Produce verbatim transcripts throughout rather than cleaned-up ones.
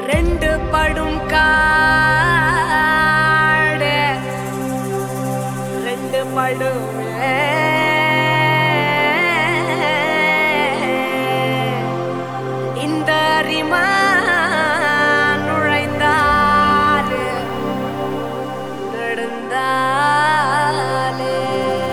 ரெண்டு படும் காடு ரெண்டு படும் இந்த அரிமா நுழைந்தாலே நடந்தாலே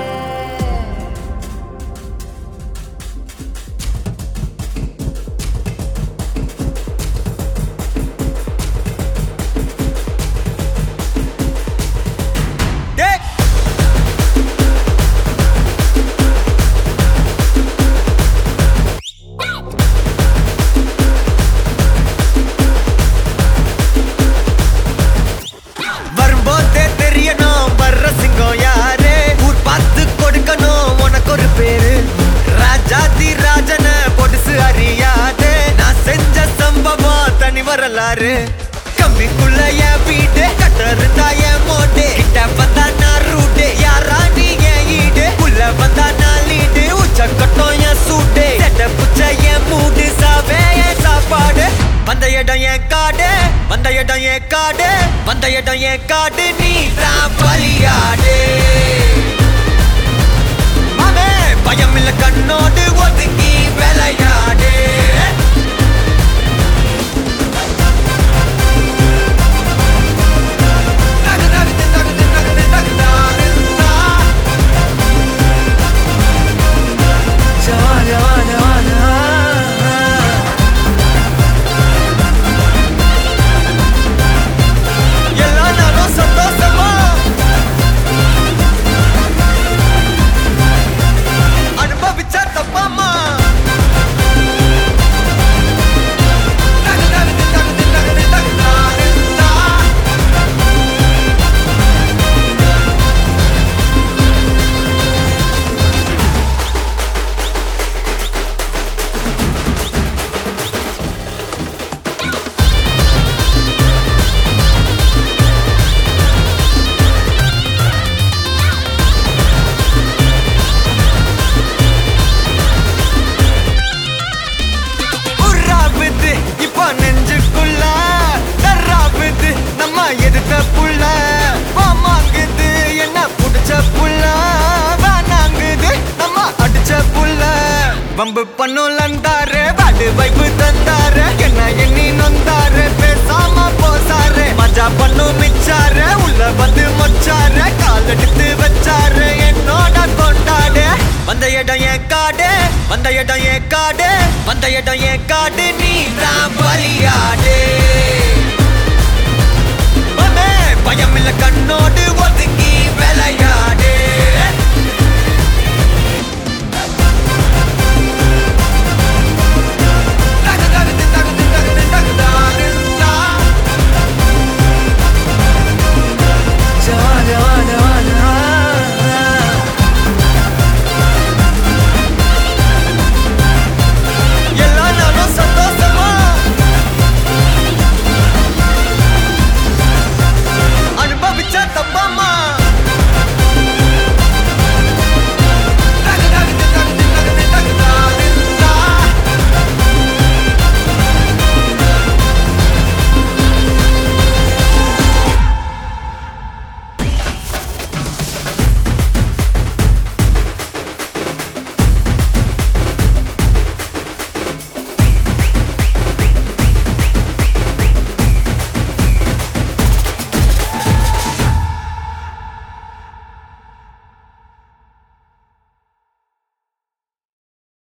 கம்பிக்குள்ள என் வீடு கட்டருந்தா என் மோட்டு கிட்ட வந்தா நான் ரூட்டு யாரா நீ என் ஈடு உள்ள வந்தா நான் லீடு உச்ச கட்டம் என் சூட்டு செட்ட புச்ச என் மூடு சாவே என் சாப்பாடு வந்த இடம் என் காடு வந்த இடம் என் காடு வந்த இடம் என் காடு நீ தான் பலியாடு மாமே பயம் இல்ல கண்ணோடு ஒதுங்கி விளையாடு வம்பு பண்ணும் லந்தாரு வாடு வைப்பு தந்தாரு என்ன எண்ணி நொந்தாரு பேசாம போசாரு மஜா பண்ணும் மிச்சாரு உள்ள வந்து மொச்சாரு கால் எடுத்து வச்சாரு என்னோட கொண்டாடு வந்த இடம் என் காடு வந்த இடம் என் காடு வந்த இடம் என் காடு நீ தான்